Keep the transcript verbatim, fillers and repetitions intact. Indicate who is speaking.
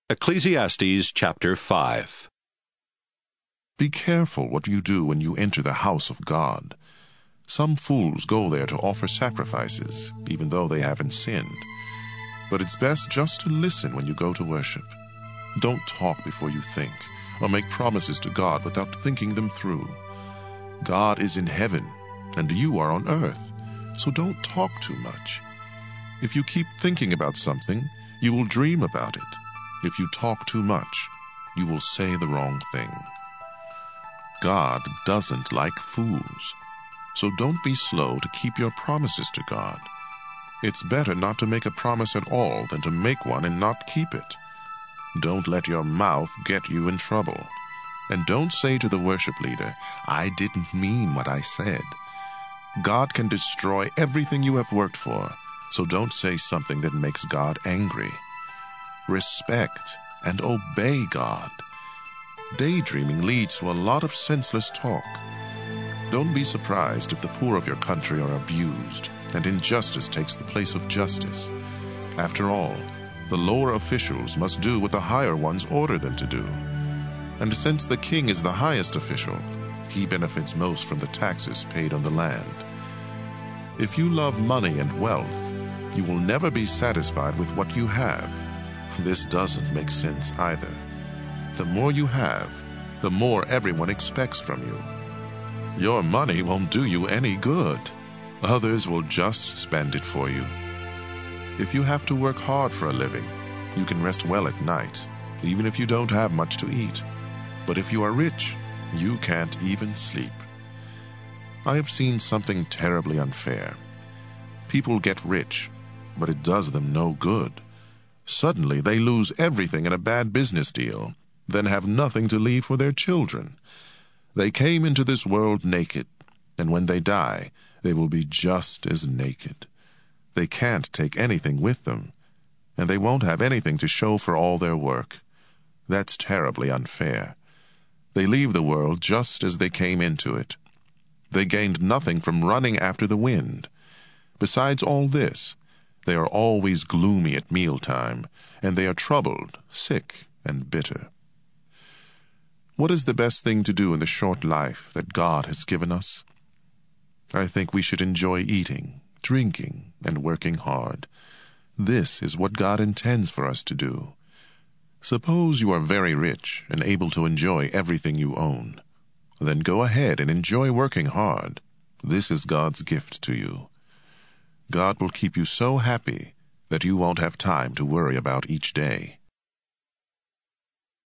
Speaker 1: Ecclesiastes chapter five.
Speaker 2: Be careful what you do when you enter the house of God. Some fools go there to offer sacrifices, even though they haven't sinned. But it's best just to listen when you go to worship. Don't talk before you think, or make promises to God without thinking them through. God is in heaven, and you are on earth, so don't talk too much. If you keep thinking about something, you will dream about it. If you talk too much, you will say the wrong thing. God doesn't like fools, so don't be slow to keep your promises to God. It's better not to make a promise at all than to make one and not keep it. Don't let your mouth get you in trouble. And don't say to the worship leader, "I didn't mean what I said." God can destroy everything you have worked for, so don't say something that makes God angry. Respect and obey God. Daydreaming leads to a lot of senseless talk. Don't be surprised if the poor of your country are abused and injustice takes the place of justice. After all, the lower officials must do what the higher ones order them to do. And since the king is the highest official, he benefits most from the taxes paid on the land. If you love money and wealth, you will never be satisfied with what you have. This doesn't make sense either. The more you have, the more everyone expects from you. Your money won't do you any good. Others will just spend it for you. If you have to work hard for a living, you can rest well at night, even if you don't have much to eat. But if you are rich, you can't even sleep. I have seen something terribly unfair. People get rich, but it does them no good. Suddenly, they lose everything in a bad business deal, then have nothing to leave for their children. They came into this world naked, and when they die, they will be just as naked. They can't take anything with them, and they won't have anything to show for all their work. That's terribly unfair. They leave the world just as they came into it. They gained nothing from running after the wind. Besides all this, they are always gloomy at mealtime, and they are troubled, sick, and bitter. What is the best thing to do in the short life that God has given us? I think we should enjoy eating, drinking, and working hard. This is what God intends for us to do. Suppose you are very rich and able to enjoy everything you own. Then go ahead and enjoy working hard. This is God's gift to you. God will keep you so happy that you won't have time to worry about each day.